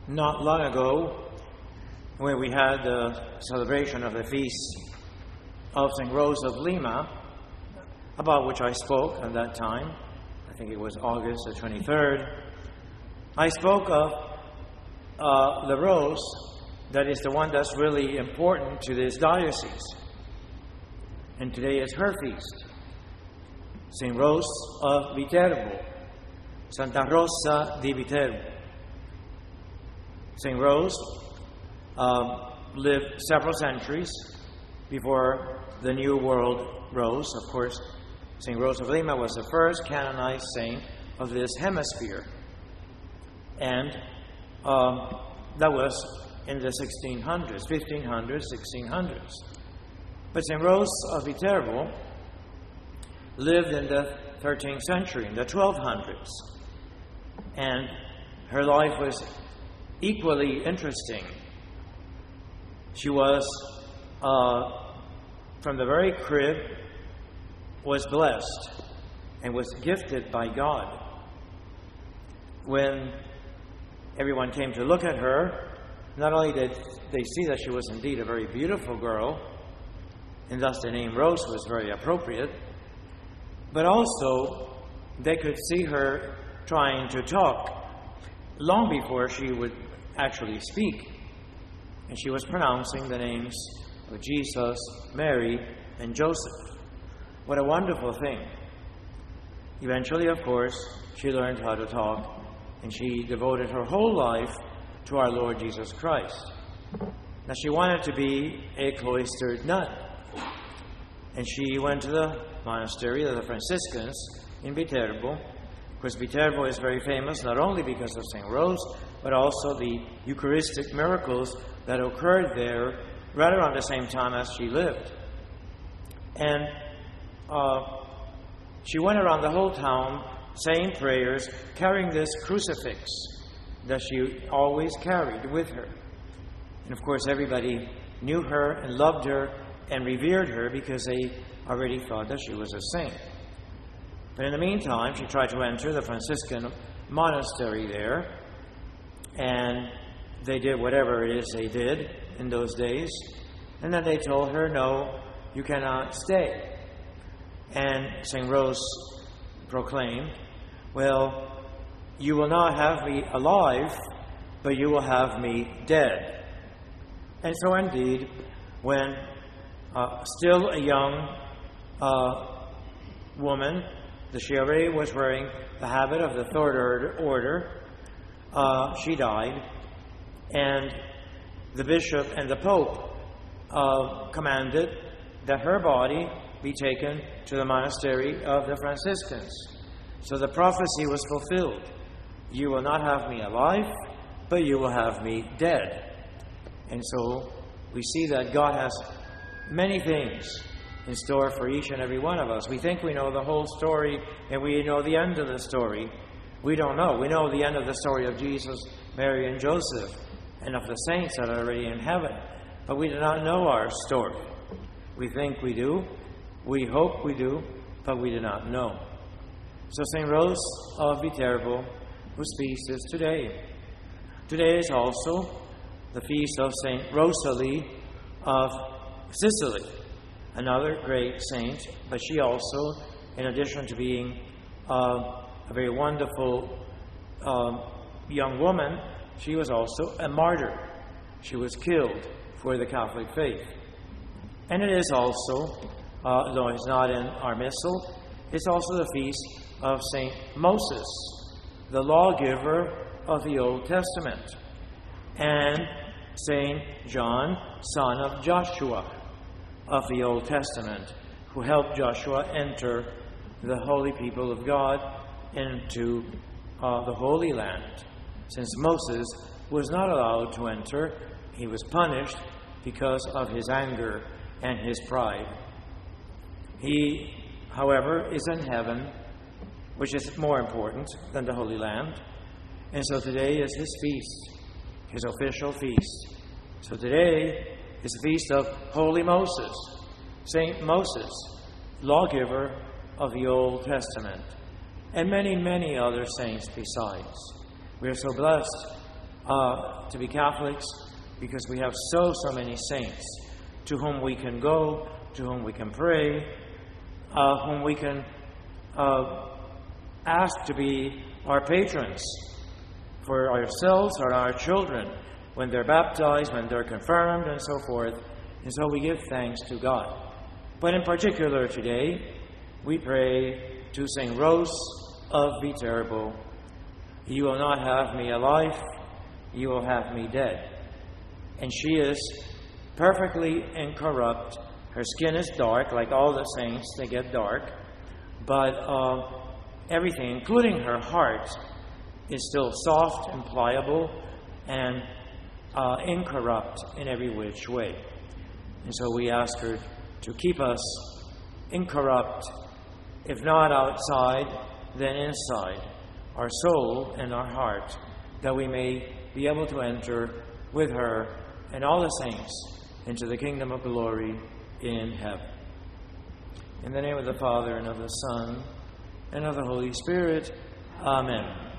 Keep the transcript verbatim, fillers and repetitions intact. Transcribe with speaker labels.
Speaker 1: not long ago, when we had the celebration of the feast of Saint Rose of Lima, about which I spoke at that time, I think it was August the twenty-third, I spoke of uh, the rose that is the one that's really important to this diocese. And today is her feast, Saint Rose of Viterbo, Santa Rosa di Viterbo. Saint Rose uh, lived several centuries before the New World rose. Of course, Saint Rose of Lima was the first canonized saint of this hemisphere. And um, that was in the sixteen hundreds, fifteen hundreds, sixteen hundreds. But Saint Rose of Viterbo lived in the thirteenth century, in the twelve hundreds. And her life was equally interesting. She was, uh, from the very crib, was blessed and was gifted by God. When everyone came to look at her, not only did they see that she was indeed a very beautiful girl, and thus the name Rose was very appropriate, but also they could see her trying to talk long before she would actually speak. And she was pronouncing the names of Jesus, Mary, and Joseph. What a wonderful thing. Eventually, of course, she learned how to talk, and she devoted her whole life to our Lord Jesus Christ. Now, she wanted to be a cloistered nun, and she went to the monastery of the Franciscans in Viterbo. Of course, Viterbo is very famous not only because of Saint Rose, but also the Eucharistic miracles that occurred there right around the same time as she lived. And uh, she went around the whole town saying prayers, carrying this crucifix that she always carried with her. And of course, everybody knew her and loved her and revered her because they already thought that she was a saint. But in the meantime, she tried to enter the Franciscan monastery there, and they did whatever it is they did in those days. And then they told her, no, you cannot stay. And Saint Rose proclaimed, well, you will not have me alive, but you will have me dead. And so indeed, when uh, still a young uh, woman, the she already was wearing the habit of the third order, uh, she died. And the bishop and the pope uh, commanded that her body be taken to the monastery of the Franciscans. So the prophecy was fulfilled. You will not have me alive, but you will have me dead. And so we see that God has many things in store for each and every one of us. We think we know the whole story and we know the end of the story. We don't know. We know the end of the story of Jesus, Mary, and Joseph, and of the saints that are already in heaven. But we do not know our story. We think we do. We hope we do, but we do not know. So Saint Rose of Viterbo, whose feast is today. Today is also the feast of Saint Rosalie of Sicily, another great saint, but she also, in addition to being uh, a very wonderful um, young woman, she was also a martyr. She was killed for the Catholic faith. And it is also, uh, though it's not in our missal, it's also the feast of Saint Moses, the lawgiver of the Old Testament, and Saint John, son of Joshua of the Old Testament, who helped Joshua enter the holy people of God into uh, the Holy Land. Since Moses was not allowed to enter, he was punished because of his anger and his pride. He, however, is in heaven, which is more important than the Holy Land. And so today is his feast, his official feast. So today is the feast of Holy Moses, Saint Moses, lawgiver of the Old Testament, and many, many other saints besides. We are so blessed uh, to be Catholics because we have so, so many saints to whom we can go, to whom we can pray, uh, whom we can uh, ask to be our patrons for ourselves or our children when they're baptized, when they're confirmed, and so forth. And so we give thanks to God. But in particular today, we pray to Saint Rose of Viterbo. You will not have me alive, you will have me dead. And she is perfectly incorrupt. Her skin is dark, like all the saints, they get dark. But uh, everything, including her heart, is still soft and pliable and uh, incorrupt in every which way. And so we ask her to keep us incorrupt, if not outside, then inside, our soul and our heart, that we may be able to enter with her and all the saints into the kingdom of glory in heaven. In the name of the Father, and of the Son, and of the Holy Spirit. Amen.